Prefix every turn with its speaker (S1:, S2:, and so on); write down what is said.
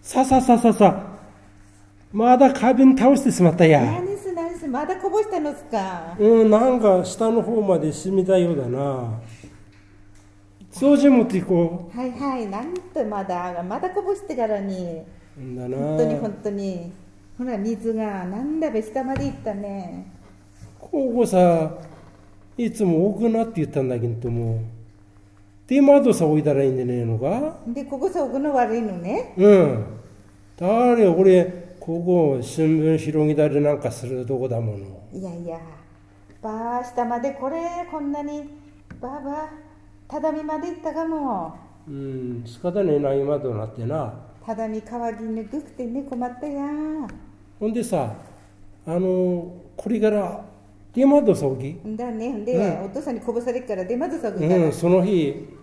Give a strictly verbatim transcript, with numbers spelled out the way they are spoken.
S1: さささささ、まだ花瓶倒してしまったや。
S2: 何す何す、まだこぼしたのすか。
S1: うん、なんか下の方まで染みたようだな。掃除持っていこ
S2: はいはい、なんとまだまだこぼしてからに。
S1: う。んだな。
S2: 本当に本当に。ほら水がなんだべ下まで行ったね。
S1: ここさ、いつも奥なって言ったんだけども、で窓さ置いたらいいんじゃねえのか。
S2: でここさ置くの悪いのね。
S1: うん。誰俺ここ新聞広げたりなんかするとこだもの。
S2: いやいや、ばあ下までこれこんなにばあばあ畳まで行ったかも。
S1: うん、仕方ねえな今となってな。
S2: 畳乾きにくくてね困ったや。
S1: ほんでさ、あのこれから出窓さ置き。
S2: だね、で、うん、お父さんにこぼされるから出窓さぐから。
S1: うん、その日